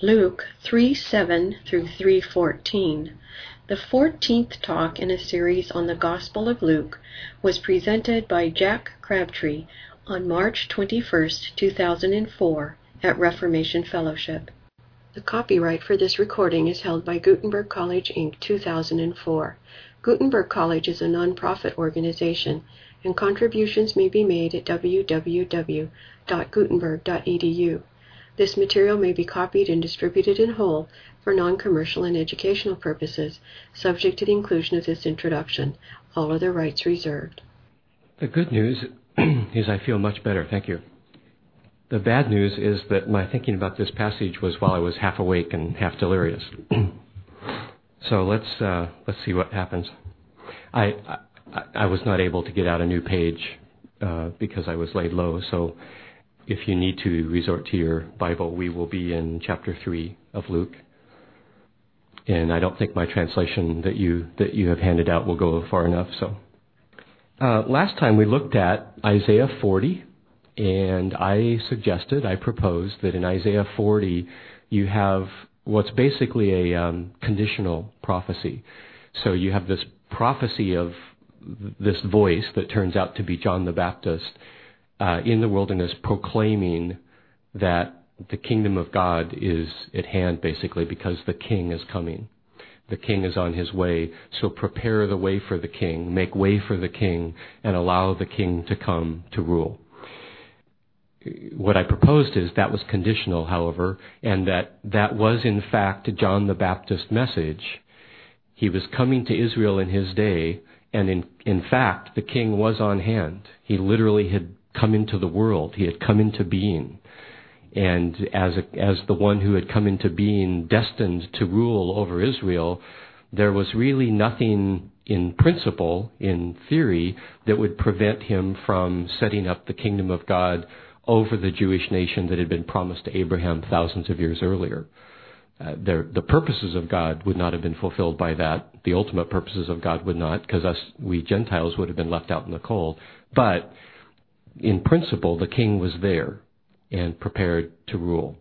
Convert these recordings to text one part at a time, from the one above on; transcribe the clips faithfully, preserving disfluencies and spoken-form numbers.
Luke three seven through three fourteen. The fourteenth talk in a series on the Gospel of Luke was presented by Jack Crabtree on March twenty-first, two thousand four at Reformation Fellowship. The copyright for this recording is held by Gutenberg College, Incorporated two thousand four. Gutenberg College is a non-profit organization, and contributions may be made at w w w dot gutenberg dot e d u. This material may be copied and distributed in whole for non-commercial and educational purposes, subject to the inclusion of this introduction. All other rights reserved. The good news is I feel much better, thank you. The bad news is that my thinking about this passage was while I was half awake and half delirious. So let's uh, let's see what happens. I, I I was not able to get out a new page uh, because I was laid low, so if you need to resort to your Bible, we will be in chapter three of Luke. And I don't think my translation that you that you have handed out will go far enough. So uh, last time we looked at Isaiah forty, and I suggested, I proposed that in Isaiah forty you have what's basically a um, conditional prophecy. So you have this prophecy of this voice that turns out to be John the Baptist uh, in the wilderness proclaiming that the kingdom of God is at hand, basically, because the king is coming. The king is on his way, so prepare the way for the king, make way for the king, and allow the king to come to rule. What I proposed is that was conditional, however, and that that was in fact John the Baptist's message. He was coming to Israel in his day, and in, in fact, the king was on hand. He literally had come into the world. He had come into being. And as a, as the one who had come into being destined to rule over Israel, there was really nothing in principle, in theory, that would prevent him from setting up the kingdom of God over the Jewish nation that had been promised to Abraham thousands of years earlier. Uh, there, the purposes of God would not have been fulfilled by that. The ultimate purposes of God would not, because us, we Gentiles, would have been left out in the cold. But in principle, the king was there and prepared to rule.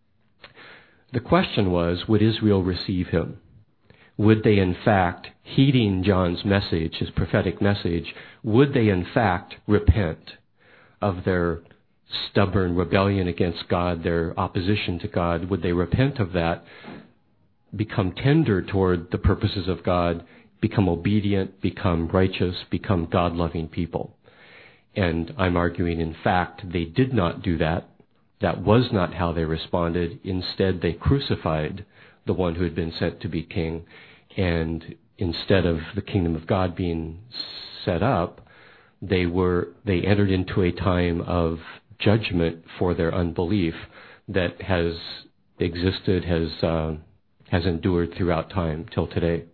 The question was, would Israel receive him? Would they in fact, heeding John's message, his prophetic message, would they in fact repent of their stubborn rebellion against God, their opposition to God? Would they repent of that, become tender toward the purposes of God, become obedient, become righteous, become God-loving people? And I'm arguing, in fact, they did not do that. That was not how they responded. Instead, they crucified the one who had been sent to be king. And instead of the kingdom of God being set up, they were they entered into a time of judgment for their unbelief that has existed, has uh, has endured throughout time till today.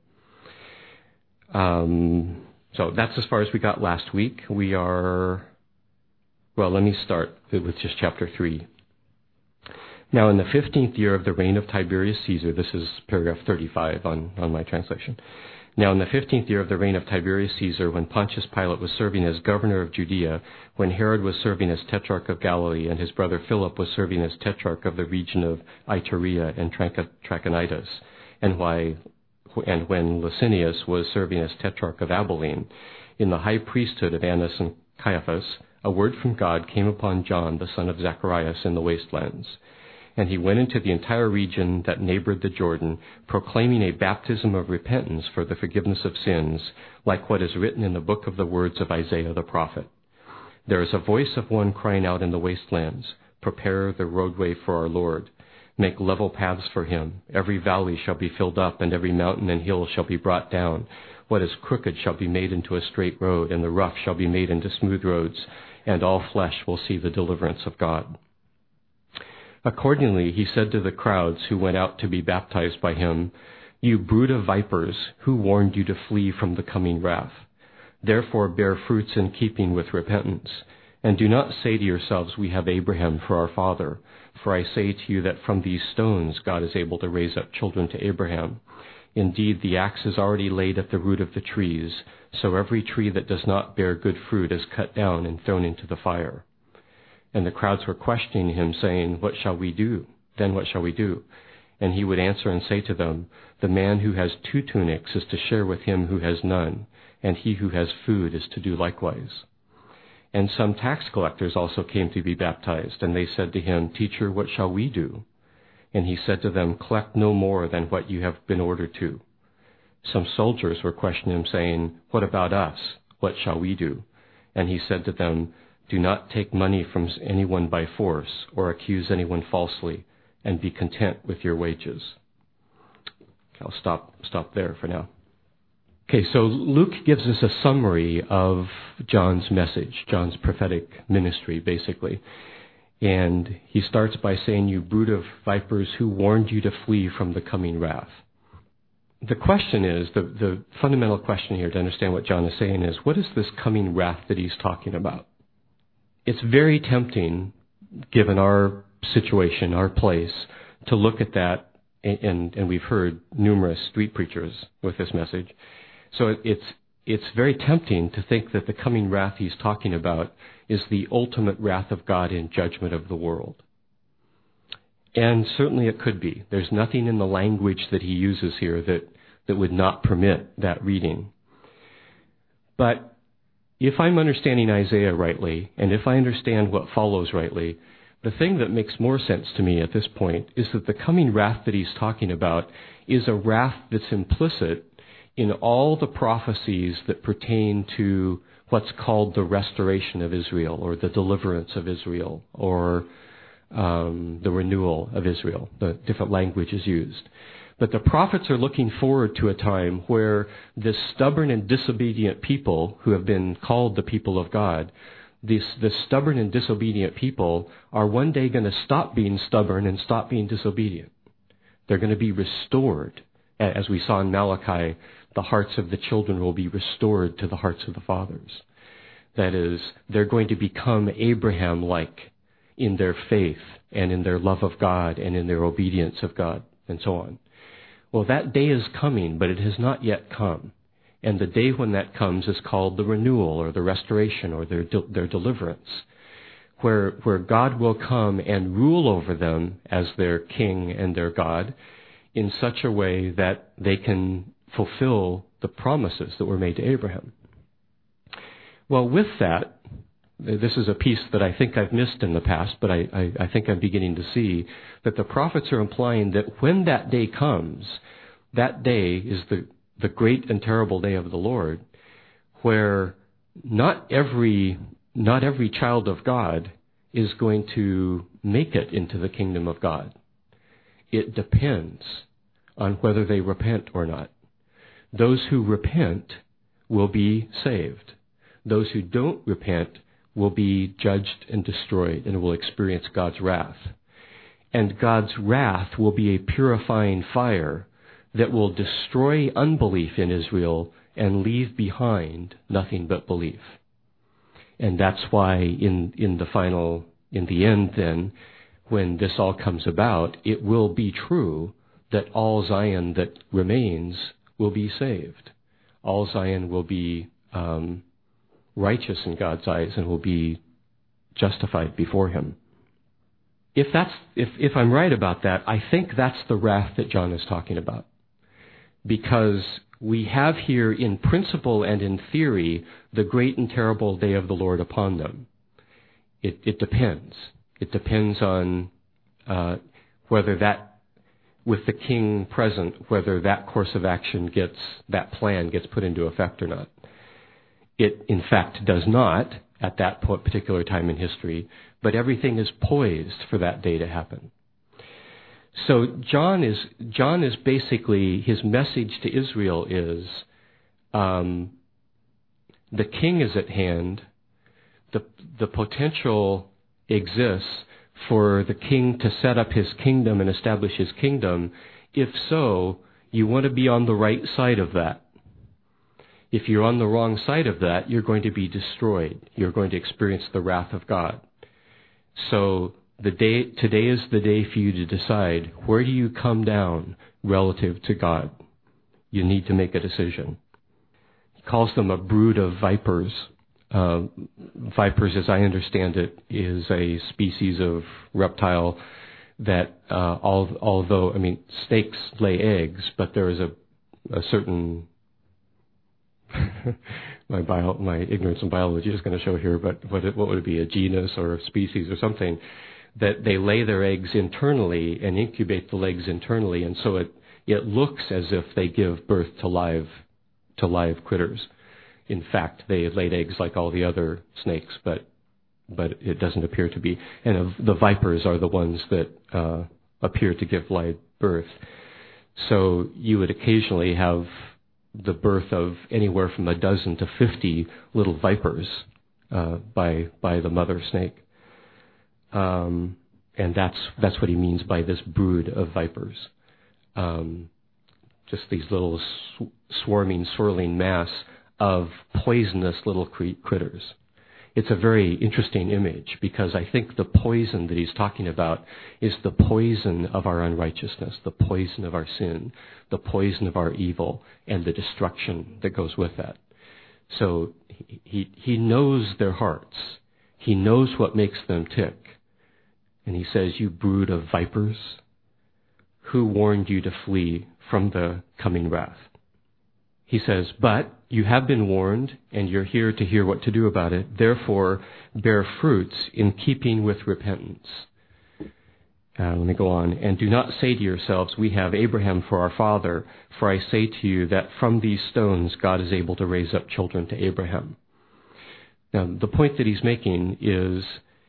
Um, so that's as far as we got last week. We are, well, let me start with just chapter three. Now, in the fifteenth year of the reign of Tiberius Caesar, this is paragraph thirty-five on, on my translation. Now, in the fifteenth year of the reign of Tiberius Caesar, when Pontius Pilate was serving as governor of Judea, when Herod was serving as tetrarch of Galilee, and his brother Philip was serving as tetrarch of the region of Iturea and Trachonitis, and, why, and when Licinius was serving as tetrarch of Abilene, in the high priesthood of Annas and Caiaphas, a word from God came upon John, the son of Zacharias, in the wastelands. And he went into the entire region that neighbored the Jordan, proclaiming a baptism of repentance for the forgiveness of sins, like what is written in the book of the words of Isaiah the prophet. There is a voice of one crying out in the wastelands, prepare the roadway for our Lord. Make level paths for him. Every valley shall be filled up, and every mountain and hill shall be brought down. What is crooked shall be made into a straight road, and the rough shall be made into smooth roads, and all flesh will see the deliverance of God. Accordingly, he said to the crowds who went out to be baptized by him, You brood of vipers, who warned you to flee from the coming wrath? Therefore bear fruits in keeping with repentance. And do not say to yourselves, We have Abraham for our father. For I say to you that from these stones God is able to raise up children to Abraham. Indeed, the axe is already laid at the root of the trees, so every tree that does not bear good fruit is cut down and thrown into the fire. And the crowds were questioning him, saying, What shall we do? Then what shall we do? And he would answer and say to them, "The man who has two tunics is to share with him who has none, and he who has food is to do likewise." And some tax collectors also came to be baptized, and they said to him, "Teacher, what shall we do?" And he said to them, "Collect no more than what you have been ordered to." Some soldiers were questioning him, saying, "What about us? What shall we do?" And he said to them, "Do not take money from anyone by force or accuse anyone falsely, and be content with your wages." I'll stop stop there for now. Okay, so Luke gives us a summary of John's message, John's prophetic ministry, basically. And he starts by saying, "You brood of vipers, who warned you to flee from the coming wrath?" The question is, the, the fundamental question here to understand what John is saying is, what is this coming wrath that he's talking about? It's very tempting, given our situation, our place, to look at that, and, and we've heard numerous street preachers with this message. So it's it's very tempting to think that the coming wrath he's talking about is the ultimate wrath of God in judgment of the world. And certainly it could be. There's nothing in the language that he uses here that, that would not permit that reading. But if I'm understanding Isaiah rightly, and if I understand what follows rightly, the thing that makes more sense to me at this point is that the coming wrath that he's talking about is a wrath that's implicit in all the prophecies that pertain to what's called the restoration of Israel, or the deliverance of Israel, or um, the renewal of Israel. The different language is used. But the prophets are looking forward to a time where this stubborn and disobedient people, who have been called the people of God, This, this stubborn and disobedient people are one day going to stop being stubborn and stop being disobedient. They're going to be restored. As we saw in Malachi, the hearts of the children will be restored to the hearts of the fathers. That is, they're going to become Abraham-like in their faith and in their love of God and in their obedience of God and so on. Well, that day is coming, but it has not yet come. And the day when that comes is called the renewal, or the restoration, or their de- their deliverance, where where God will come and rule over them as their king and their God in such a way that they can fulfill the promises that were made to Abraham. Well, with that, this is a piece that I think I've missed in the past, but I, I, I think I'm beginning to see that the prophets are implying that when that day comes, that day is the the great and terrible day of the Lord, where not every not every child of God is going to make it into the kingdom of God. It depends on whether they repent or not. Those who repent will be saved. Those who don't repent will be judged and destroyed and will experience God's wrath. And God's wrath will be a purifying fire that will destroy unbelief in Israel and leave behind nothing but belief. And that's why in, in the final, in the end then, when this all comes about, it will be true that all Zion that remains will be saved. All Zion will be um, righteous in God's eyes and will be justified before him. If that's if, if I'm right about that, I think that's the wrath that John is talking about. Because we have here in principle and in theory the great and terrible day of the Lord upon them. It, it depends. It depends on uh, whether that, with the king present, whether that course of action gets, that plan gets put into effect or not. It, in fact, does not at that particular time in history, but everything is poised for that day to happen. So John is John is basically, his message to Israel is, um, the king is at hand. The the potential exists for the king to set up his kingdom and establish his kingdom. If so, you want to be on the right side of that. If you're on the wrong side of that, you're going to be destroyed. You're going to experience the wrath of God. So the day today is the day for you to decide, where do you come down relative to God? You need to make a decision. He calls them a brood of vipers. Uh, vipers, as I understand it, is a species of reptile that uh, al- although, I mean, snakes lay eggs, but there is a, a certain, my bio, my ignorance in biology is going to show here, but what, it, what would it be, a genus or a species or something, that they lay their eggs internally and incubate the eggs internally, and so it, it looks as if they give birth to live, to live critters. In fact, they laid eggs like all the other snakes, but but it doesn't appear to be. And uh, the vipers are the ones that uh, appear to give live birth. So you would occasionally have the birth of anywhere from a dozen to fifty little vipers uh, by by the mother snake. Um, and that's that's what he means by this brood of vipers. Um, just these little sw- swarming, swirling mass of poisonous little cre- critters. It's a very interesting image because I think the poison that he's talking about is the poison of our unrighteousness, the poison of our sin, the poison of our evil, and the destruction that goes with that. So he, he, he knows their hearts. He knows what makes them tick. And he says, "You brood of vipers, who warned you to flee from the coming wrath?" He says, "But you have been warned, and you're here to hear what to do about it. Therefore, bear fruits in keeping with repentance." Uh, let me go on. "And do not say to yourselves, 'We have Abraham for our father,' for I say to you that from these stones God is able to raise up children to Abraham." Now, the point that he's making is,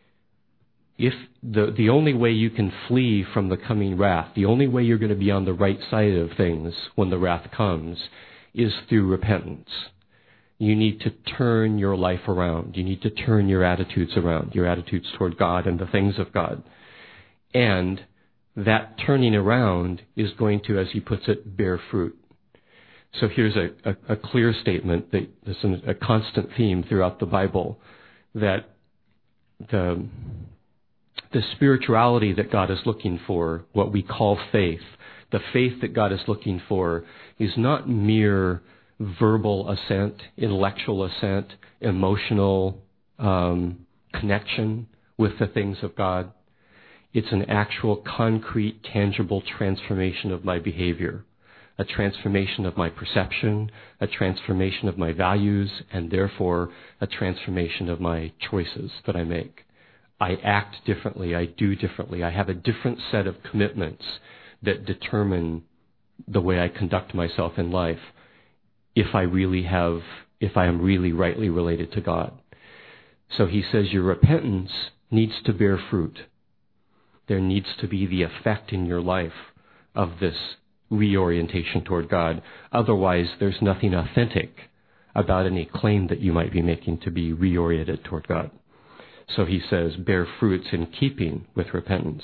if the, the only way you can flee from the coming wrath, the only way you're going to be on the right side of things when the wrath comes, is through repentance. You need to turn your life around. You need to turn your attitudes around, your attitudes toward God and the things of God. And that turning around is going to, as he puts it, bear fruit. So here's a, a, a clear statement that there's a constant theme throughout the Bible, that the, the spirituality that God is looking for, what we call faith, the faith that God is looking for, is not mere verbal assent, intellectual assent, emotional um, connection with the things of God. It's an actual, concrete, tangible transformation of my behavior, a transformation of my perception, a transformation of my values, and therefore a transformation of my choices that I make. I act differently, I do differently, I have a different set of commitments that determine the way I conduct myself in life if I really have, if I am really rightly related to God. So he says your repentance needs to bear fruit. There needs to be the effect in your life of this reorientation toward God. Otherwise, there's nothing authentic about any claim that you might be making to be reoriented toward God. So he says, bear fruits in keeping with repentance.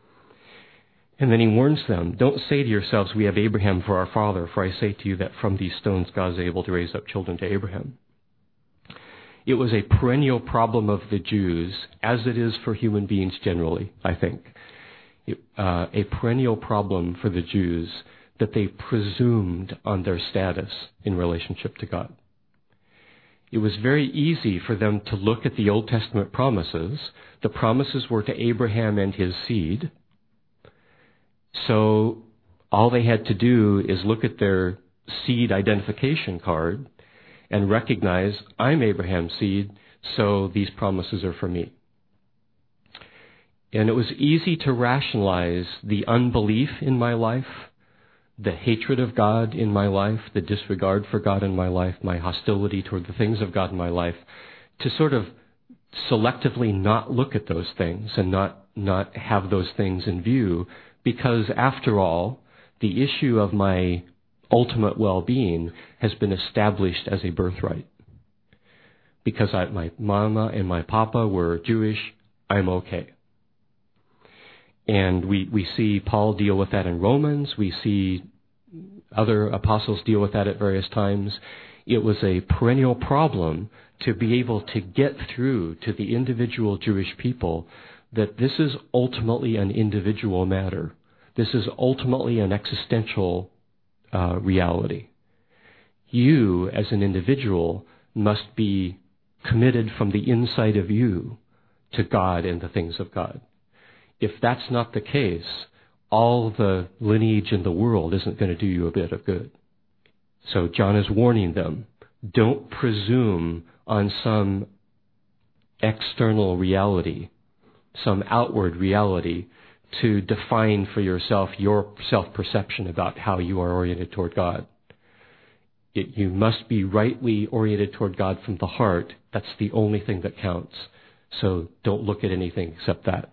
And then he warns them, "Don't say to yourselves, 'We have Abraham for our father,' for I say to you that from these stones God is able to raise up children to Abraham." It was a perennial problem of the Jews, as it is for human beings generally, I think. It, uh, a perennial problem for the Jews that they presumed on their status in relationship to God. It was very easy for them to look at the Old Testament promises. The promises were to Abraham and his seed. So all they had to do is look at their seed identification card and recognize, I'm Abraham's seed, so these promises are for me. And it was easy to rationalize the unbelief in my life, the hatred of God in my life, the disregard for God in my life, my hostility toward the things of God in my life, to sort of selectively not look at those things and not, not have those things in view, because after all, the issue of my ultimate well-being has been established as a birthright. Because I, my mama and my papa were Jewish, I'm okay. And we, we see Paul deal with that in Romans. We see other apostles deal with that at various times. It was a perennial problem to be able to get through to the individual Jewish people that this is ultimately an individual matter. This is ultimately an existential uh, reality. You, as an individual, must be committed from the inside of you to God and the things of God. if that's not the case, all the lineage in the world isn't going to do you a bit of good. So John is warning them, don't presume on some external reality, some outward reality, to define for yourself your self-perception about how you are oriented toward God. It, you must be rightly oriented toward God from the heart. That's the only thing that counts. So don't look at anything except that.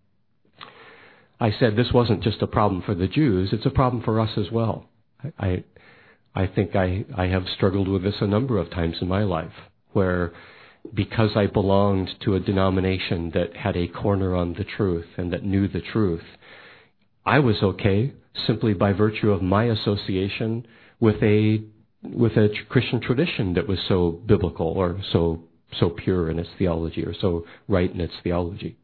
I said this wasn't just a problem for the Jews, it's a problem for us as well. I, I think I, I have struggled with this a number of times in my life, where because I belonged to a denomination that had a corner on the truth and that knew the truth, I was okay simply by virtue of my association with a with a Christian tradition that was so biblical or so so pure in its theology or so right in its theology.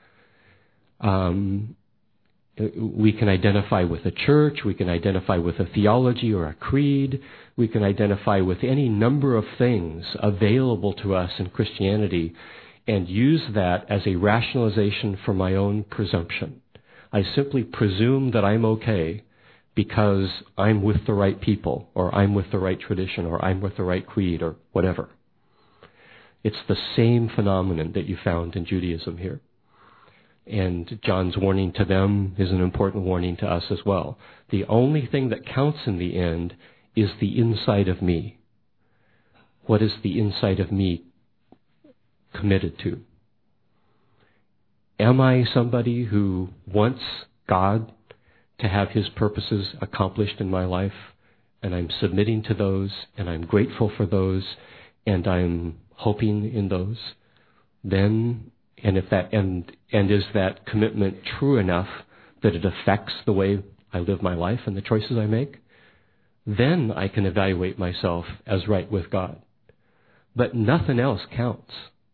Um, we can identify with a church, we can identify with a theology or a creed, we can identify with any number of things available to us in Christianity and use that as a rationalization for my own presumption. I simply presume that I'm okay because I'm with the right people, or I'm with the right tradition, or I'm with the right creed, or whatever. It's the same phenomenon that you found in Judaism here. And John's warning to them is an important warning to us as well. The only thing that counts in the end is the inside of me. What is the inside of me committed to? Am I somebody who wants God to have his purposes accomplished in my life, and I'm submitting to those, and I'm grateful for those, and I'm hoping in those? Then, and if that and and is that commitment true enough that it affects the way I live my life and the choices I make? Then I can evaluate myself as right with God. But nothing else counts.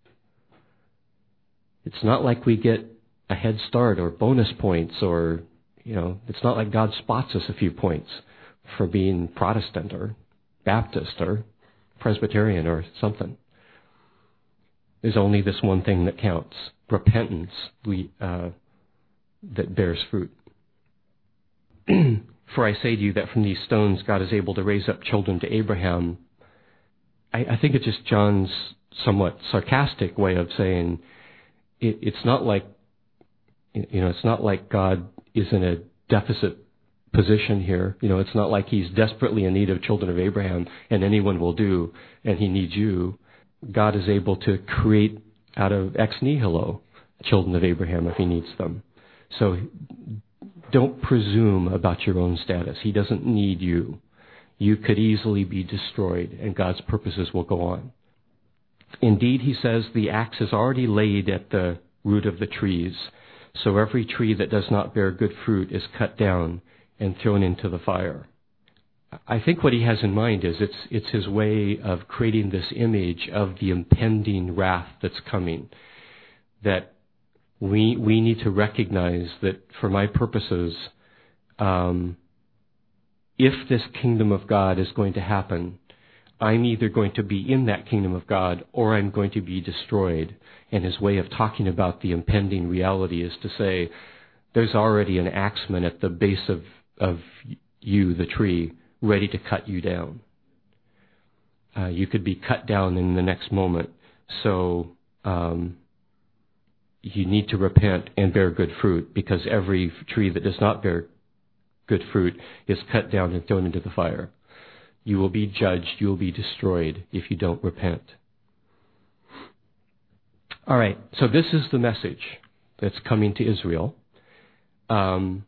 It's not like we get a head start or bonus points, or, you know, it's not like God spots us a few points for being Protestant or Baptist or Presbyterian or something. There's only this one thing that counts: repentance we, uh, that bears fruit. For I say to you that from these stones God is able to raise up children to Abraham. I, I think it's just John's somewhat sarcastic way of saying it, it's not like, you know, it's not like God is in a deficit position here. You know, it's not like he's desperately in need of children of Abraham and anyone will do, and he needs you. God is able to create out of ex nihilo children of Abraham if he needs them. So don't presume about your own status. He doesn't need you. You could easily be destroyed, and God's purposes will go on. Indeed, he says, the axe is already laid at the root of the trees, so every tree that does not bear good fruit is cut down and thrown into the fire. I think what he has in mind is it's it's his way of creating this image of the impending wrath that's coming, that we we need to recognize that for my purposes, um, if this kingdom of God is going to happen, I'm either going to be in that kingdom of God or I'm going to be destroyed. And his way of talking about the impending reality is to say, there's already an axeman at the base of, of you, the tree, ready to cut you down. Uh, you could be cut down in the next moment. So um, you need to repent and bear good fruit, because every tree that does not bear good fruit is cut down and thrown into the fire. You will be judged, you will be destroyed if you don't repent. All right, so this is the message that's coming to Israel. Um,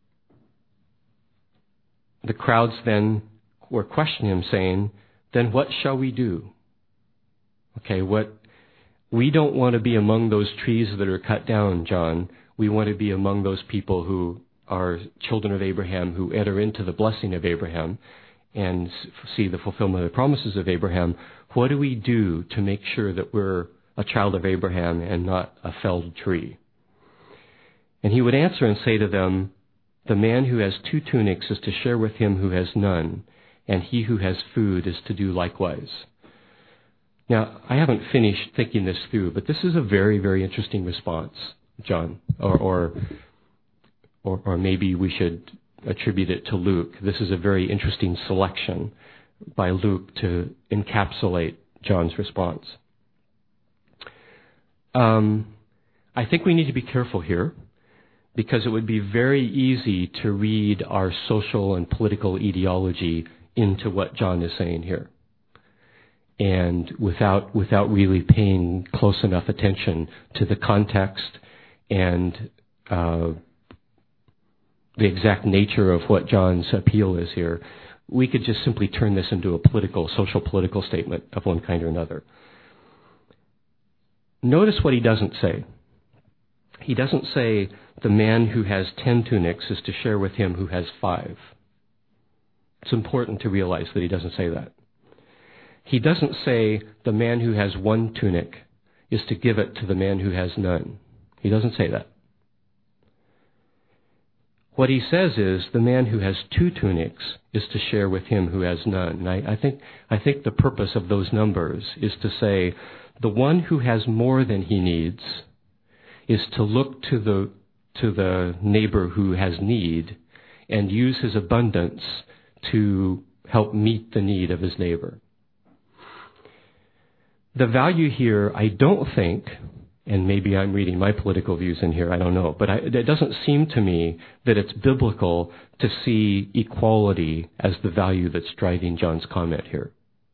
the crowds then were questioning him, saying, then what shall we do? Okay, what we don't want to be among those trees that are cut down, John. We want to be among those people who are children of Abraham, who enter into the blessing of Abraham and see the fulfillment of the promises of Abraham. What do we do to make sure that we're a child of Abraham and not a felled tree? And he would answer and say to them, the man who has two tunics is to share with him who has none, and he who has food is to do likewise. Now, I haven't finished thinking this through, but this is a very, very interesting response. John, or, or or or maybe we should attribute it to Luke. This is a very interesting selection by Luke to encapsulate John's response. Um, I think we need to be careful here, because it would be very easy to read our social and political ideology into what John is saying here, and without without really paying close enough attention to the context and uh, the exact nature of what John's appeal is here, we could just simply turn this into a political, social political statement of one kind or another. Notice what he doesn't say. He doesn't say the man who has ten tunics is to share with him who has five. It's important to realize that he doesn't say that. He doesn't say the man who has one tunic is to give it to the man who has none. He doesn't say that. What he says is the man who has two tunics is to share with him who has none. And I, I think I think the purpose of those numbers is to say the one who has more than he needs is to look to the to the neighbor who has need and use his abundance to help meet the need of his neighbor. The value here, I don't think, and maybe I'm reading my political views in here, I don't know, but I, it doesn't seem to me that it's biblical to see equality as the value that's driving John's comment here.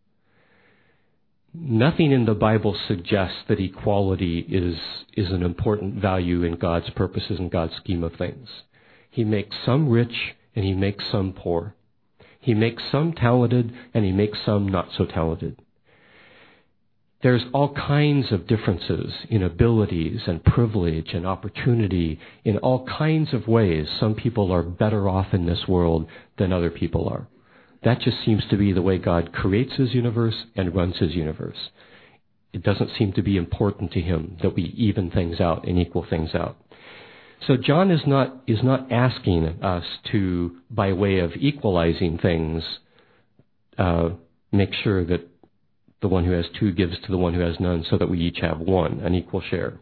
Nothing in the Bible suggests that equality is, is an important value in God's purposes and God's scheme of things. He makes some rich and he makes some poor. He makes some talented and he makes some not so talented. There's all kinds of differences in abilities and privilege and opportunity in all kinds of ways. Some people are better off in this world than other people are. That just seems to be the way God creates his universe and runs his universe. It doesn't seem to be important to him that we even things out and equal things out. So John is not is not asking us to, by way of equalizing things, uh, make sure that the one who has two gives to the one who has none so that we each have one, an equal share.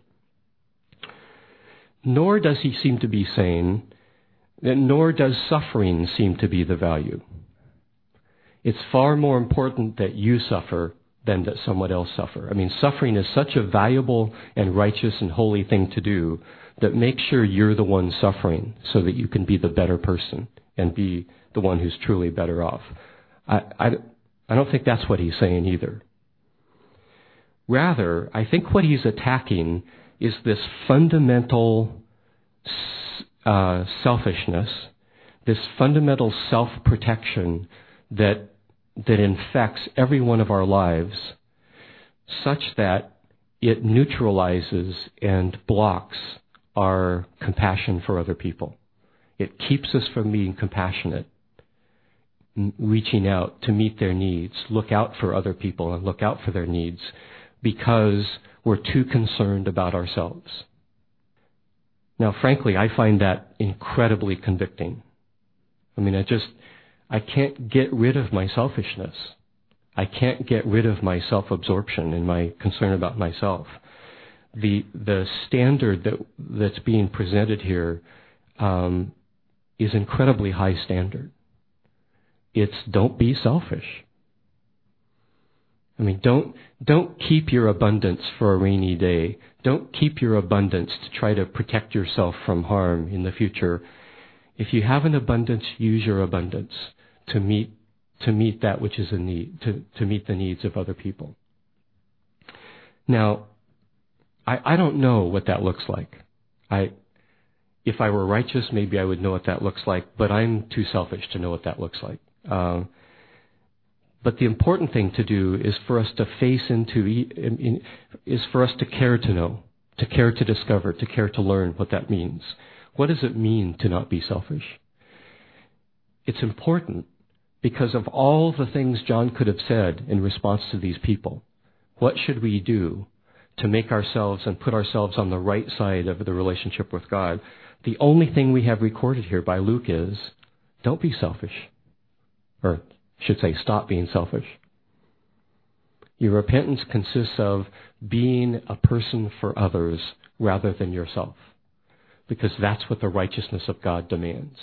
Nor does he seem to be saying, nor does suffering seem to be the value. It's far more important that you suffer than that someone else suffer. I mean, suffering is such a valuable and righteous and holy thing to do that make sure you're the one suffering so that you can be the better person and be the one who's truly better off. I, I, I don't think that's what he's saying either. Rather, I think what he's attacking is this fundamental uh, selfishness, this fundamental self-protection that that infects every one of our lives, such that it neutralizes and blocks our compassion for other people. It keeps us from being compassionate, reaching out to meet their needs, look out for other people and look out for their needs, because we're too concerned about ourselves. Now, frankly, I find that incredibly convicting. I mean, I just, I can't get rid of my selfishness. I can't get rid of my self-absorption and my concern about myself. The the standard that that's being presented here um, is incredibly high standard. It's don't be selfish. I mean, don't don't keep your abundance for a rainy day. Don't keep your abundance to try to protect yourself from harm in the future. If you have an abundance, use your abundance to meet to meet that which is a need, to, to meet the needs of other people. Now, I, I don't know what that looks like. I if I were righteous, maybe I would know what that looks like, but I'm too selfish to know what that looks like. Um, But the important thing to do is for us to face into, is for us to care to know, to care to discover, to care to learn what that means. What does it mean to not be selfish? It's important because of all the things John could have said in response to these people. What should we do to make ourselves and put ourselves on the right side of the relationship with God? The only thing we have recorded here by Luke is, don't be selfish. Or should say, stop being selfish. Your repentance consists of being a person for others rather than yourself. because that's what the righteousness of God demands.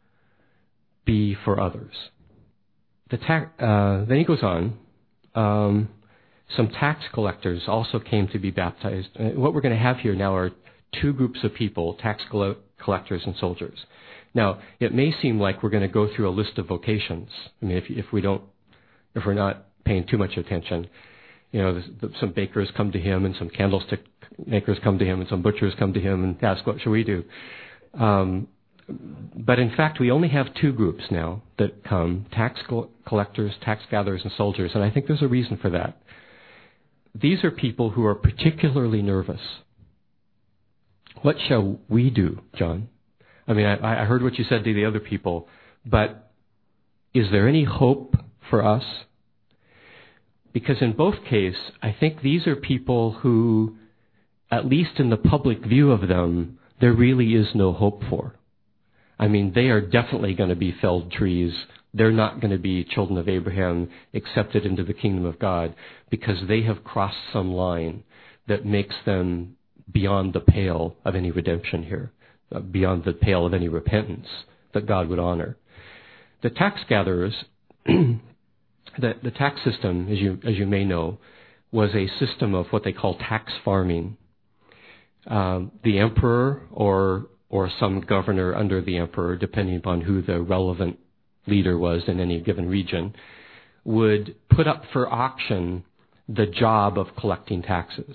Be for others. The ta- uh, then he goes on. Um, some tax collectors also came to be baptized. Uh, what we're going to have here now are two groups of people, tax coll- collectors and soldiers. Now, it may seem like we're going to go through a list of vocations. I mean, if, if we don't, if we're not paying too much attention, you know, some bakers come to him and some candlestick makers come to him and some butchers come to him and ask, what shall we do? Um, but in fact, we only have two groups now that come, tax collectors, tax gatherers, and soldiers. And I think there's a reason for that. These are people who are particularly nervous. What shall we do, John? I mean, I, I heard what you said to the other people, but is there any hope for us? Because in both cases, I think these are people who, at least in the public view of them, there really is no hope for. I mean, they are definitely going to be felled trees. They're not going to be children of Abraham accepted into the kingdom of God because they have crossed some line that makes them beyond the pale of any redemption here, uh, beyond the pale of any repentance that God would honor. The tax gatherers, the, the tax system, as you, as you may know, was a system of what they call tax farming. Um, the emperor or or some governor under the emperor, depending upon who the relevant leader was in any given region, would put up for auction the job of collecting taxes.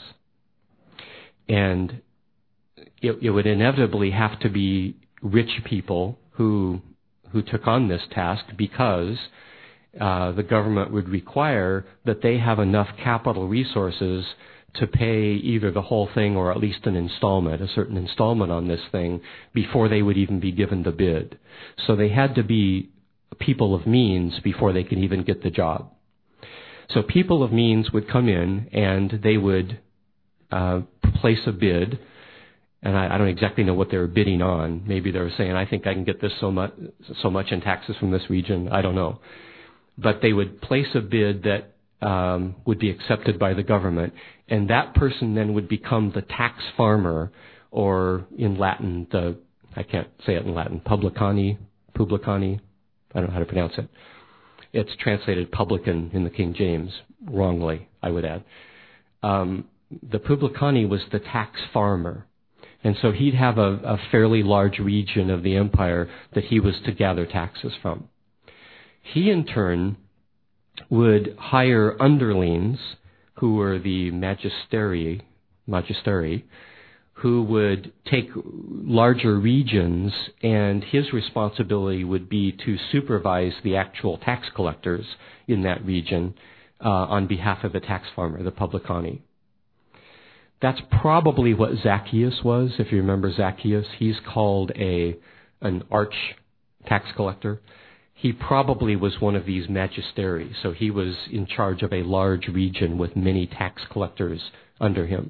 And it, it would inevitably have to be rich people who who took on this task because uh, the government would require that they have enough capital resources to pay either the whole thing or at least an installment, a certain installment on this thing, before they would even be given the bid. So they had to be people of means before they could even get the job. So people of means would come in and they would uh, place a bid, and I, I don't exactly know what they were bidding on. Maybe they were saying, I think I can get this so much, so much in taxes from this region. I don't know. But they would place a bid that um, would be accepted by the government, and that person then would become the tax farmer, or in Latin, the, I can't say it in Latin, publicani, publicani, I don't know how to pronounce it. It's translated publican in the King James, wrongly, I would add. Um, the publicani was the tax farmer. And so he'd have a, a fairly large region of the empire that he was to gather taxes from. He, in turn, would hire underlings, who were the magisteri, magisteri, who would take larger regions, and his responsibility would be to supervise the actual tax collectors in that region uh, on behalf of the tax farmer, the publicani. That's probably what Zacchaeus was. If you remember Zacchaeus, he's called a an arch tax collector. He probably was one of these magisteri, so he was in charge of a large region with many tax collectors under him.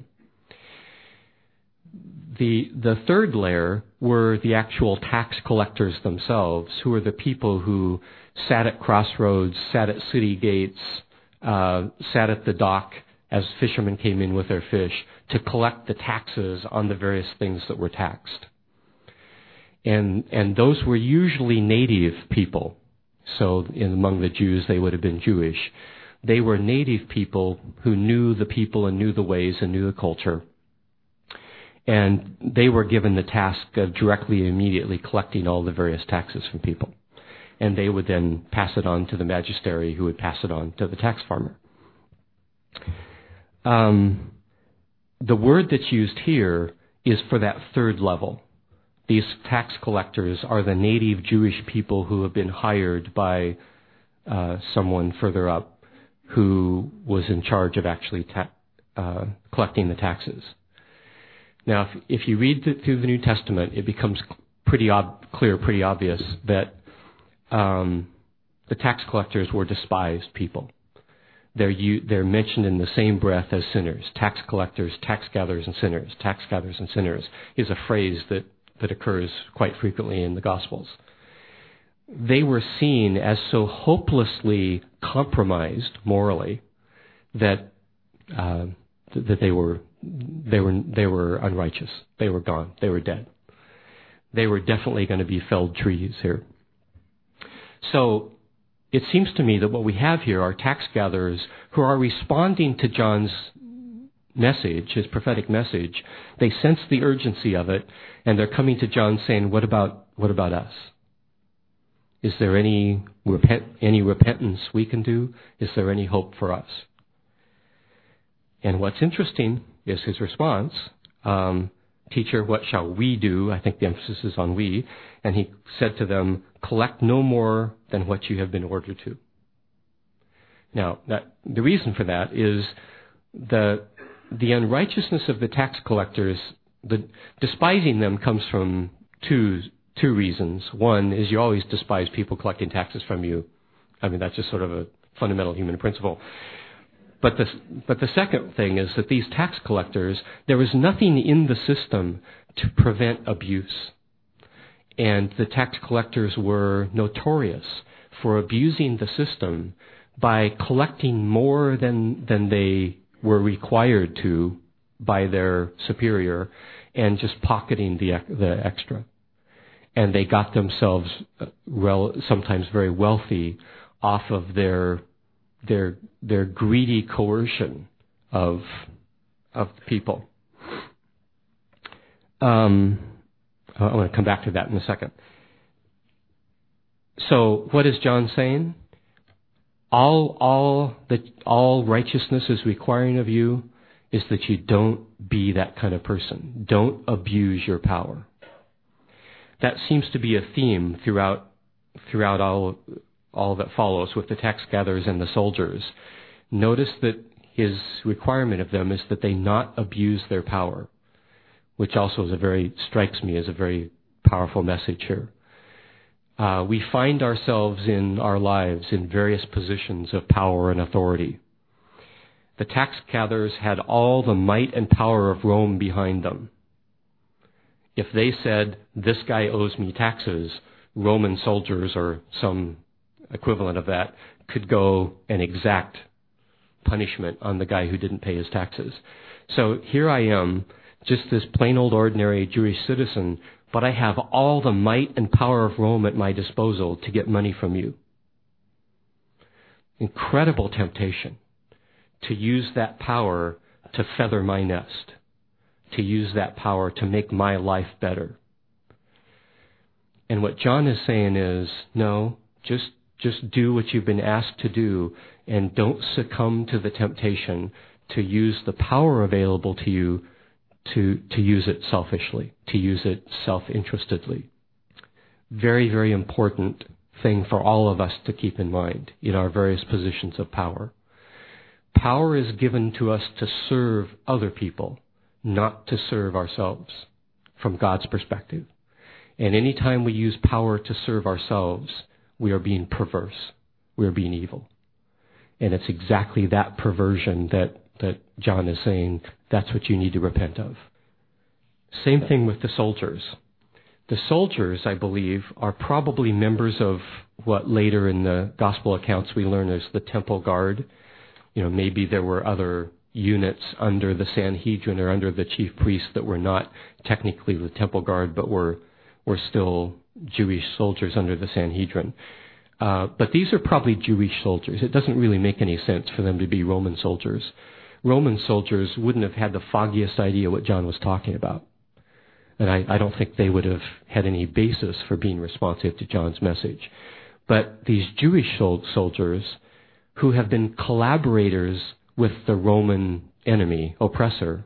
The the third layer were the actual tax collectors themselves, who were the people who sat at crossroads, sat at city gates, uh, sat at the dock as fishermen came in with their fish to collect the taxes on the various things that were taxed. And and those were usually native people. So in, among the Jews, they would have been Jewish. They were native people who knew the people and knew the ways and knew the culture. And they were given the task of directly and immediately collecting all the various taxes from people. And they would then pass it on to the magisteri, who would pass it on to the tax farmer. Um, the word that's used here is for that third level. These tax collectors are the native Jewish people who have been hired by uh, someone further up who was in charge of actually ta- uh, collecting the taxes. Now, if, if you read the, through the New Testament, it becomes pretty ob- clear, pretty obvious that um, the tax collectors were despised people. They're, u- they're mentioned in the same breath as sinners. Tax collectors, tax gatherers, and sinners. Tax gatherers and sinners is a phrase that, that occurs quite frequently in the Gospels. They were seen as so hopelessly compromised morally that uh, that they were they were they were unrighteous. They were gone. They were dead. They were definitely going to be felled trees here. So it seems to me that what we have here are tax gatherers who are responding to John's message, his prophetic message. They sense the urgency of it, and they're coming to John saying, what about what about us? Is there any repent, any repentance we can do? Is there any hope for us? And what's interesting is his response, um, teacher, what shall we do? I think the emphasis is on we. And he said to them, collect no more than what you have been ordered to. Now, that, the reason for that is the the unrighteousness of the tax collectors, the despising them comes from two two reasons. One is you always despise people collecting taxes from you. I mean, that's just sort of a fundamental human principle. But the, but the second thing is that these tax collectors, there was nothing in the system to prevent abuse. And the tax collectors were notorious for abusing the system by collecting more than, than they were required to by their superior and just pocketing the, the extra. And they got themselves rel- sometimes very wealthy off of their their their greedy coercion of of the people. Um, I want to come back to that in a second. So, what is John saying? All all that all righteousness is requiring of you is that you don't be that kind of person. Don't abuse your power. That seems to be a theme throughout throughout all all that follows with the tax gatherers and the soldiers. Notice that his requirement of them is that they not abuse their power, which also is a very strikes me as a very powerful message here. Uh, we find ourselves in our lives in various positions of power and authority. The tax gatherers had all the might and power of Rome behind them. If they said, this guy owes me taxes, Roman soldiers or some equivalent of that could go and exact punishment on the guy who didn't pay his taxes. So here I am, just this plain old ordinary Jewish citizen, but I have all the might and power of Rome at my disposal to get money from you. Incredible temptation to use that power to feather my nest, to use that power to make my life better. And what John is saying is, no, just just do what you've been asked to do, and don't succumb to the temptation to use the power available to you to to use it selfishly, to use it self-interestedly. Very, very important thing for all of us to keep in mind in our various positions of power. Power is given to us to serve other people, not to serve ourselves from God's perspective. And any time we use power to serve ourselves, we are being perverse. We are being evil. And it's exactly that perversion that, that John is saying, that's what you need to repent of. Same thing with the soldiers. The soldiers, I believe, are probably members of what later in the gospel accounts we learn as the temple guard. You know, maybe there were other units under the Sanhedrin or under the chief priests that were not technically the temple guard, but were were still Jewish soldiers under the Sanhedrin. Uh, but these are probably Jewish soldiers. It doesn't really make any sense for them to be Roman soldiers. Roman soldiers wouldn't have had the foggiest idea what John was talking about. And I, I don't think they would have had any basis for being responsive to John's message. But these Jewish sol- soldiers who have been collaborators with the Roman enemy, oppressor,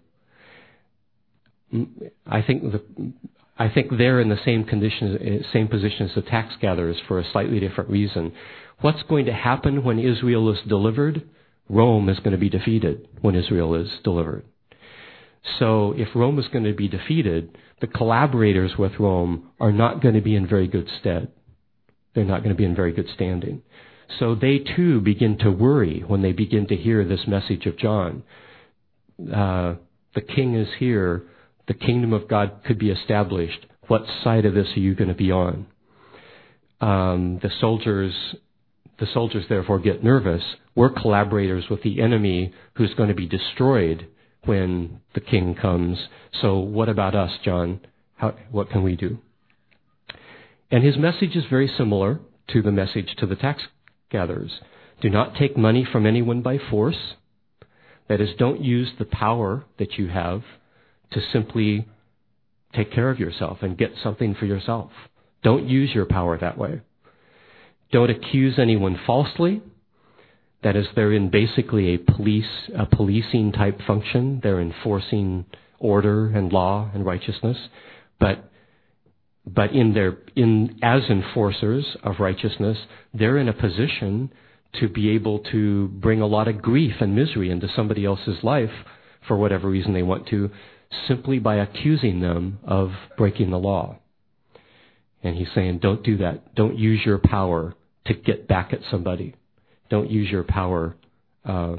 I think the I think they're in the same condition, same position as the tax gatherers for a slightly different reason. What's going to happen when Israel is delivered? Rome is going to be defeated when Israel is delivered. So if Rome is going to be defeated, the collaborators with Rome are not going to be in very good stead. They're not going to be in very good standing. So they too begin to worry when they begin to hear this message of John. Uh, the king is here. The kingdom of God could be established. What side of this are you going to be on? Um, the soldiers, the soldiers therefore get nervous. We're collaborators with the enemy who's going to be destroyed when the king comes. So what about us, John? How, what can we do? And his message is very similar to the message to the tax gatherers. Do not take money from anyone by force. That is, don't use the power that you have to simply take care of yourself and get something for yourself. Don't use your power that way. Don't accuse anyone falsely. That is, they're in basically a police, a policing type function. They're enforcing order and law and righteousness. But, but in their, in, as enforcers of righteousness, they're in a position to be able to bring a lot of grief and misery into somebody else's life for whatever reason they want to, simply by accusing them of breaking the law. And he's saying, don't do that. Don't use your power to get back at somebody. Don't use your power. Uh,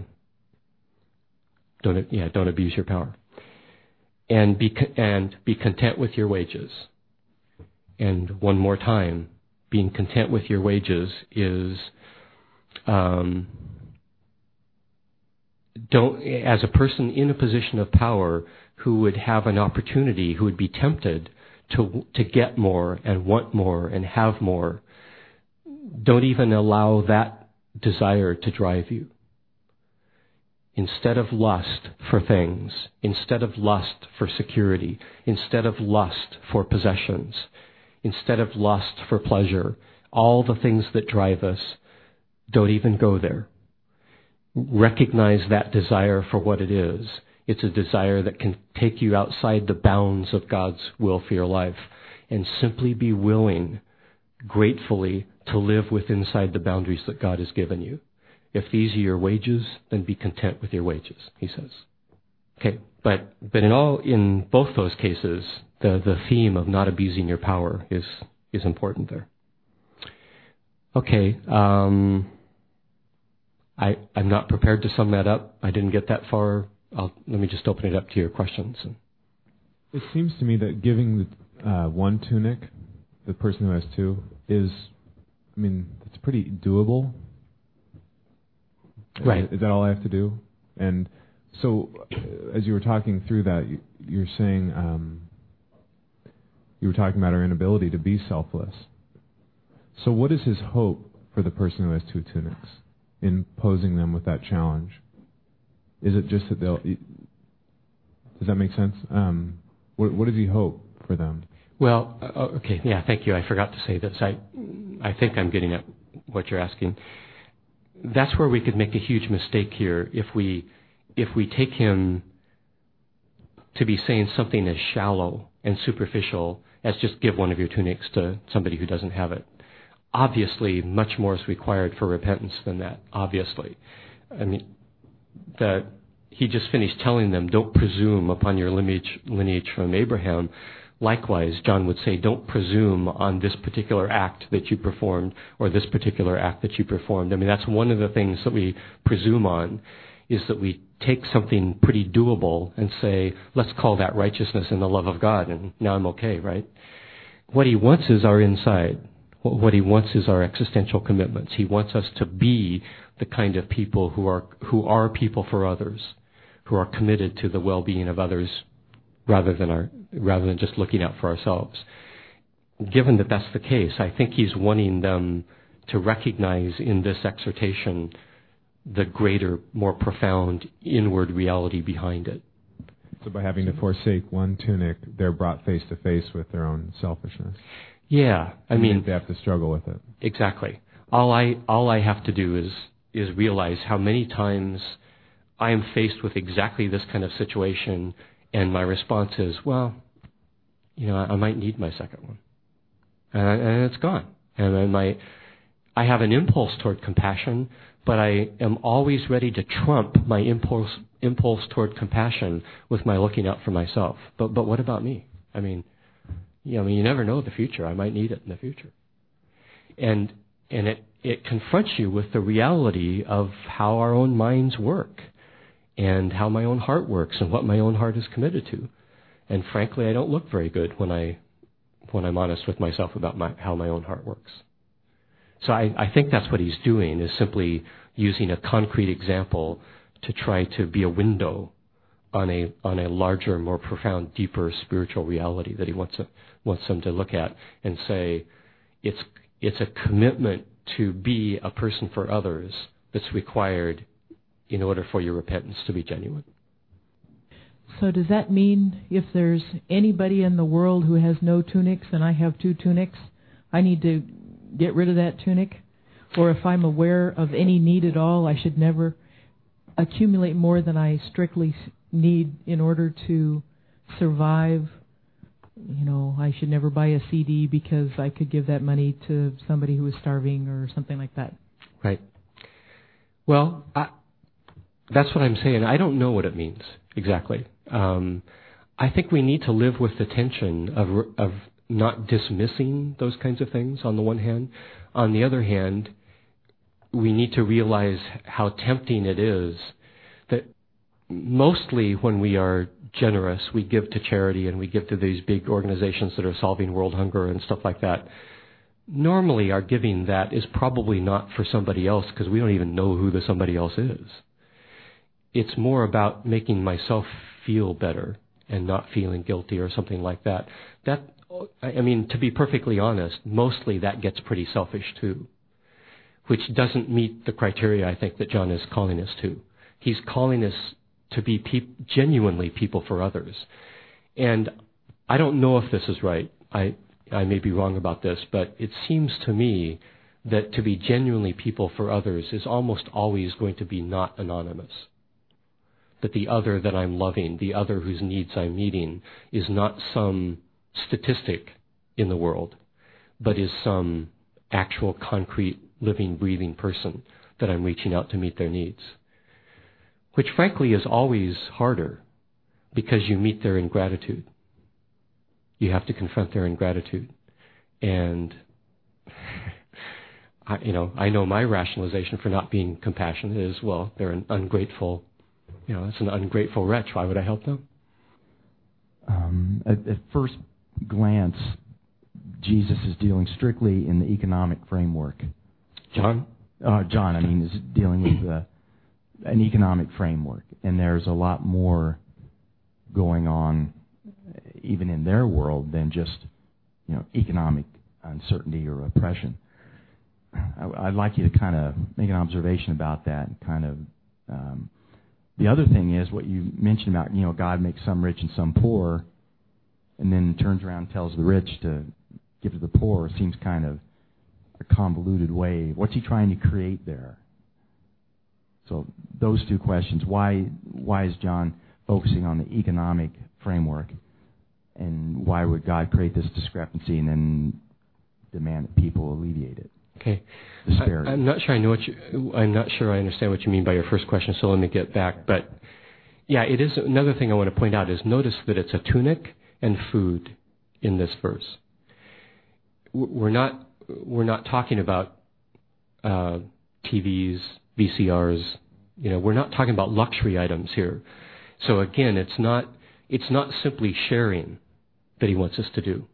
don't yeah. Don't abuse your power. And be and be content with your wages. And one more time, being content with your wages is um, don't as a person in a position of power who would have an opportunity, who would be tempted to to get more and want more and have more. Don't even allow that desire to drive you. Instead of lust for things, instead of lust for security, instead of lust for possessions, instead of lust for pleasure, all the things that drive us, don't even go there. Recognize that desire for what it is. It's a desire that can take you outside the bounds of God's will for your life, and simply be willing, gratefully, to live within inside the boundaries that God has given you. If these are your wages, then be content with your wages, he says. Okay, but but in all in both those cases, the, the theme of not abusing your power is is important there. Okay, um, I I'm not prepared to sum that up. I didn't get that far. I'll, let me just open it up to your questions. It seems to me that giving the, uh, one tunic, the person who has two, is, I mean, it's pretty doable. Right. Is, is that all I have to do? And so, as you were talking through that, you, you're saying um, you were talking about our inability to be selfless. So, what is his hope for the person who has two tunics in posing them with that challenge? Is it just that they'll? Does that make sense? Um, what, what does he hope for them? Well, uh, okay, yeah, thank you. I forgot to say this. I, I think I'm getting at what you're asking. That's where we could make a huge mistake here if we, if we take him to be saying something as shallow and superficial as just give one of your tunics to somebody who doesn't have it. Obviously, much more is required for repentance than that. Obviously, I mean, that he just finished telling them, don't presume upon your lineage, lineage from Abraham. Likewise, John would say, don't presume on this particular act that you performed or this particular act that you performed. I mean, that's one of the things that we presume on, is that we take something pretty doable and say, let's call that righteousness and the love of God, and now I'm okay, right? What he wants is our inside. What he wants is our existential commitments. He wants us to be the kind of people who are who are people for others, who are committed to the well-being of others, rather than our rather than just looking out for ourselves. Given that that's the case, I think he's wanting them to recognize in this exhortation the greater, more profound inward reality behind it. So by having to forsake one tunic, they're brought face to face with their own selfishness. Yeah, I mean, they have to struggle with it. Exactly. All I all I have to do is is realize how many times I am faced with exactly this kind of situation, and my response is, well, you know, I, I might need my second one, and, I, and it's gone. And I might, I have an impulse toward compassion, but I am always ready to trump my impulse impulse toward compassion with my looking out for myself. But but what about me? I mean. You know, I mean, you never know the future. I might need it in the future. And and it, it confronts you with the reality of how our own minds work and how my own heart works and what my own heart is committed to. And frankly, I don't look very good when, I, when I'm honest with myself about my, how my own heart works. So I, I think that's what he's doing, is simply using a concrete example to try to be a window on a on a larger, more profound, deeper spiritual reality that he wants to, wants them to look at and say, It's it's a commitment to be a person for others that's required in order for your repentance to be genuine. So does that mean if there's anybody in the world who has no tunics and I have two tunics, I need to get rid of that tunic? Or if I'm aware of any need at all, I should never accumulate more than I strictly need in order to survive? You know, I should never buy a C D because I could give that money to somebody who is starving or something like that. Right. Well, I, that's what I'm saying. I don't know what it means exactly. Um, I think we need to live with the tension of of not dismissing those kinds of things on the one hand. On the other hand, we need to realize how tempting it is that mostly when we are generous, we give to charity and we give to these big organizations that are solving world hunger and stuff like that. Normally our giving that is probably not for somebody else because we don't even know who the somebody else is. It's more about making myself feel better and not feeling guilty or something like that. That, I mean, to be perfectly honest, mostly that gets pretty selfish too, which doesn't meet the criteria I think that John is calling us to. He's calling us to be peop- genuinely people for others. And I don't know if this is right. I, I may be wrong about this, but it seems to me that to be genuinely people for others is almost always going to be not anonymous. That the other that I'm loving, the other whose needs I'm meeting, is not some statistic in the world, but is some actual, concrete, living, breathing person that I'm reaching out to meet their needs. Which frankly is always harder because you meet their ingratitude. You have to confront their ingratitude. And I, you know, I know my rationalization for not being compassionate is, well, they're an ungrateful, you know, it's an ungrateful wretch. Why would I help them? Um, at, at first glance, Jesus is dealing strictly in the economic framework. John? Uh, John, I mean, is dealing with uh, an economic framework. And there's a lot more going on, even in their world, than just, you know, economic uncertainty or oppression. I, I'd like you to kind of make an observation about that. And kind of um, the other thing is what you mentioned about, you know, God makes some rich and some poor, and then turns around and tells the rich to give to the poor. It seems kind of a convoluted way. What's he trying to create there? So those two questions. Why why is John focusing on the economic framework? And why would God create this discrepancy and then demand that people alleviate it? Okay. Disparity. I, I'm not sure I know what you, I'm not sure I understand what you mean by your first question, so let me get back. But yeah, it is another thing I want to point out is notice that it's a tunic and food in this verse. We're not we're not talking about uh, T Vs, V C Rs. You know, we're not talking about luxury items here. So again, it's not it's not simply sharing that he wants us to do.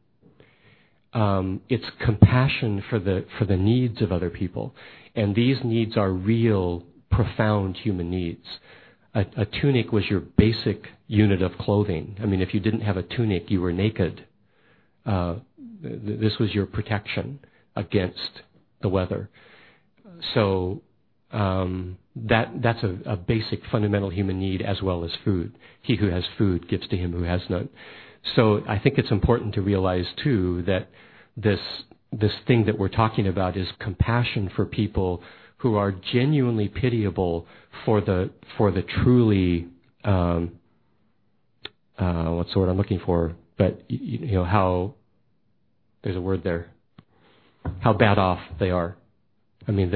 Um, it's compassion for the for the needs of other people, and these needs are real, profound human needs. A, a tunic was your basic unit of clothing. I mean, if you didn't have a tunic, you were naked. Uh, th- this was your protection against the weather. So um, that that's a, a basic, fundamental human need as well as food. He who has food gives to him who has none. So I think it's important to realize too that this this thing that we're talking about is compassion for people who are genuinely pitiable for the for the truly um, uh, what's the word I'm looking for? But you, you know how there's a word there. How bad off they are. I mean,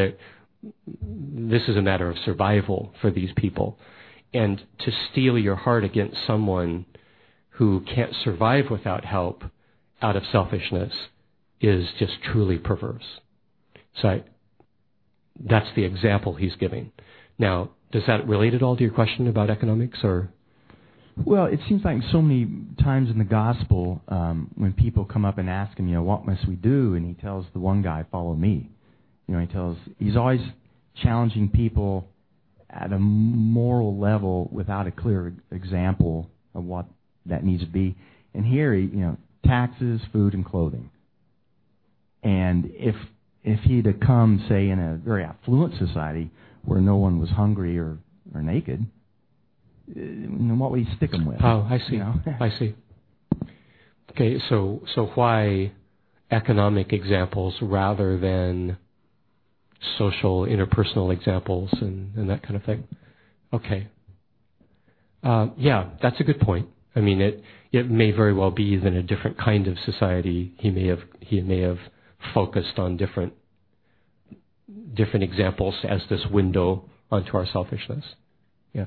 this is a matter of survival for these people, and to steel your heart against someone who can't survive without help out of selfishness is just truly perverse. So I, that's the example he's giving. Now, does that relate at all to your question about economics, or? Well, it seems like so many times in the gospel, um, when people come up and ask him, you know, what must we do? And he tells the one guy, follow me. You know, he tells, he's always challenging people at a moral level without a clear example of what that needs to be. And here, you know, taxes, food, and clothing. And if if he'd have come, say, in a very affluent society where no one was hungry or, or naked, then what would he stick him with? Oh, I see. You know? I see. Okay, so so why economic examples rather than social, interpersonal examples and, and that kind of thing? Okay. Uh, yeah, that's a good point. I mean, it it may very well be even a different kind of society. He may have he may have focused on different different examples as this window onto our selfishness. Yeah.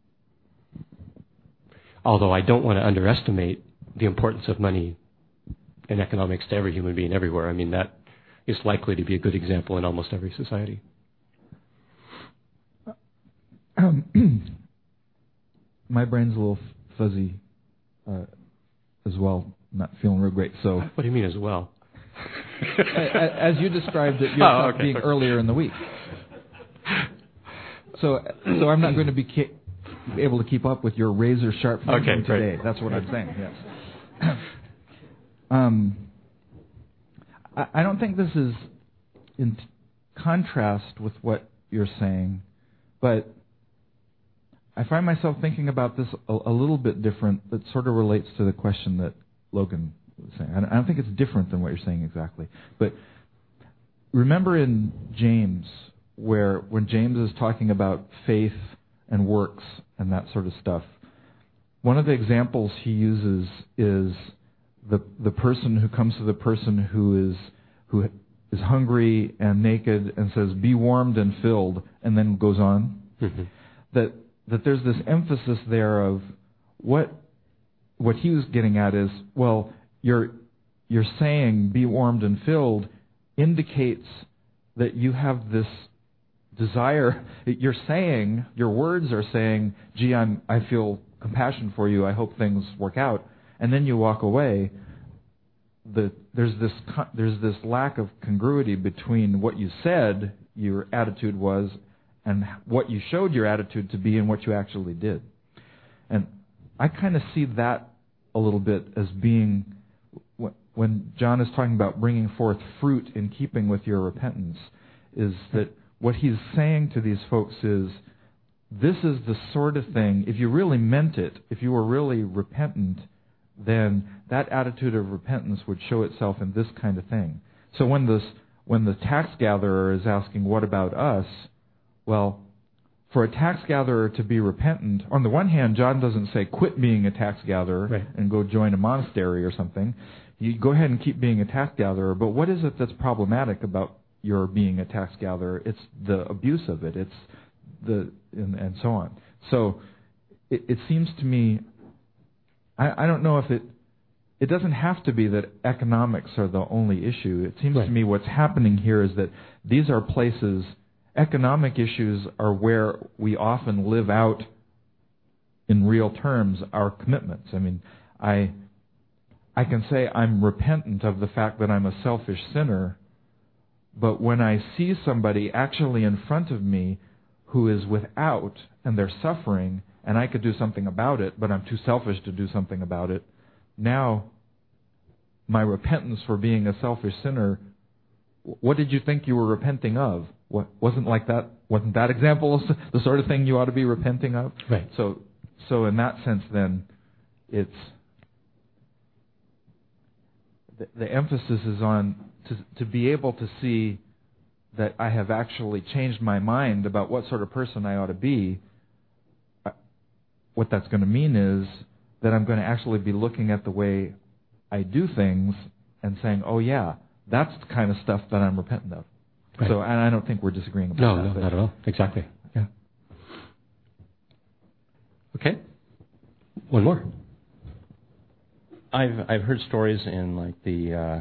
Although I don't want to underestimate the importance of money in economics to every human being everywhere. I mean, that is likely to be a good example in almost every society. Um, my brain's a little fuzzy uh, as well, not feeling real great. So, what do you mean as well? As you described it, your oh, talk okay. being earlier in the week. So, so I'm not going to be ki- able to keep up with your razor sharp thinking okay, today. right. That's what I'm saying. Yes. um, I, I don't think this is in t- contrast with what you're saying, but I find myself thinking about this a, a little bit different. That sort of relates to the question that Logan was saying. I don't, I don't think it's different than what you're saying exactly. But remember in James, where when James is talking about faith and works and that sort of stuff, one of the examples he uses is the the person who comes to the person who is who is hungry and naked and says, "Be warmed and filled," and then goes on. Mm-hmm. That that there's this emphasis there of what what he was getting at is, well, you're you're saying "be warmed and filled" indicates that you have this desire. You're saying, your words are saying, "Gee, I'm I feel compassion for you. I hope things work out," and then you walk away. The, there's this there's this lack of congruity between what you said your attitude was and what you showed your attitude to be and what you actually did. And I kind of see that a little bit as being, when John is talking about bringing forth fruit in keeping with your repentance, is that what he's saying to these folks is, this is the sort of thing, if you really meant it, if you were really repentant, then that attitude of repentance would show itself in this kind of thing. So when this, when the tax gatherer is asking, "What about us?" Well, for a tax gatherer to be repentant, on the one hand, John doesn't say quit being a tax gatherer right. and go join a monastery or something. You go ahead and keep being a tax gatherer, but what is it that's problematic about your being a tax gatherer? It's the abuse of it. It's the and, and so on. So it, it seems to me, I, I don't know if it, it doesn't have to be that economics are the only issue. It seems right. to me what's happening here is that these are places, economic issues are where we often live out in real terms our commitments. I mean, I I can say I'm repentant of the fact that I'm a selfish sinner, but when I see somebody actually in front of me who is without and they're suffering and I could do something about it, but I'm too selfish to do something about it, now my repentance for being a selfish sinner, what did you think you were repenting of? What wasn't like that? Wasn't that example the sort of thing you ought to be repenting of? Right. So, so in that sense, then, it's the, the emphasis is on to to be able to see that I have actually changed my mind about what sort of person I ought to be. What that's going to mean is that I'm going to actually be looking at the way I do things and saying, "Oh yeah, that's the kind of stuff that I'm repentant of." Right. So, and I don't think we're disagreeing about no, that. No, no, not at all. Exactly. Yeah. Okay. One more. I've I've heard stories in like the uh,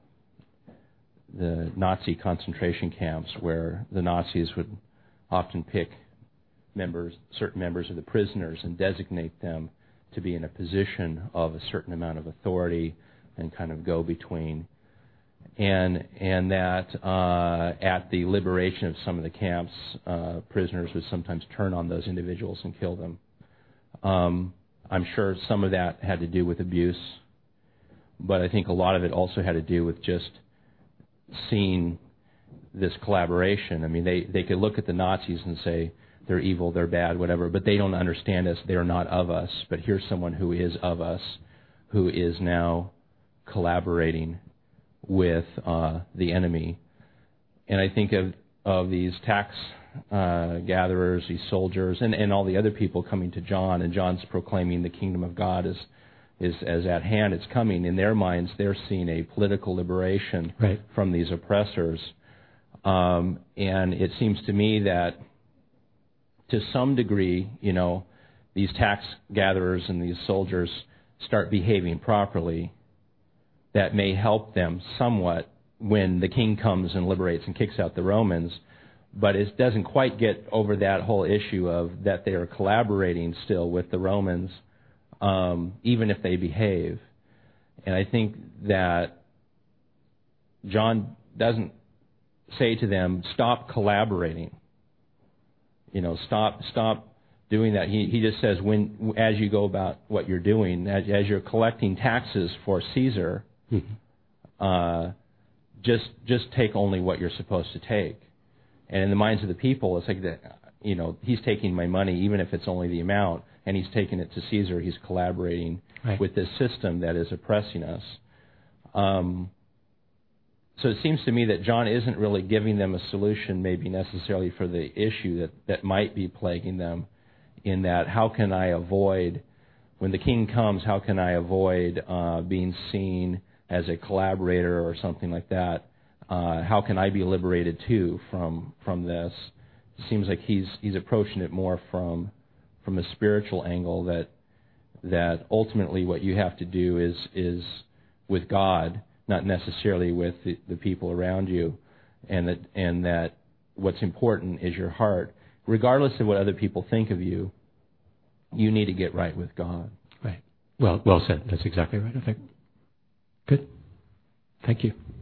the Nazi concentration camps where the Nazis would often pick members, certain members of the prisoners, and designate them to be in a position of a certain amount of authority and kind of go between. And and that uh, at the liberation of some of the camps, uh, prisoners would sometimes turn on those individuals and kill them. Um, I'm sure some of that had to do with abuse, but I think a lot of it also had to do with just seen this collaboration. I mean, they, they could look at the Nazis and say, they're evil, they're bad, whatever, but they don't understand us, they're not of us. But here's someone who is of us, who is now collaborating with uh, the enemy. And I think of, of these tax uh, gatherers, these soldiers, and, and all the other people coming to John, and John's proclaiming the kingdom of God is, is as at hand, it's coming. In their minds, they're seeing a political liberation right. from these oppressors. Um, and it seems to me that to some degree, you know, these tax gatherers and these soldiers start behaving properly, that may help them somewhat when the king comes and liberates and kicks out the Romans. But it doesn't quite get over that whole issue of that they are collaborating still with the Romans, um, even if they behave. And I think that John doesn't say to them, stop collaborating. You know, stop stop doing that. He he just says, when as you go about what you're doing, as, as you're collecting taxes for Caesar, mm-hmm. uh, just just take only what you're supposed to take. And in the minds of the people, it's like that. You know, he's taking my money, even if it's only the amount, and he's taking it to Caesar. He's collaborating right. with this system that is oppressing us. Um, So it seems to me that John isn't really giving them a solution maybe necessarily for the issue that, that might be plaguing them, in that how can I avoid, when the king comes, how can I avoid uh, being seen as a collaborator or something like that? Uh, how can I be liberated too from from this? It seems like he's he's approaching it more from from a spiritual angle, that that ultimately what you have to do is is with God, not necessarily with the, the people around you, and that and that what's important is your heart. Regardless of what other people think of you, you need to get right with God. Right. Well, well said. That's exactly right, I think. Good. Thank you.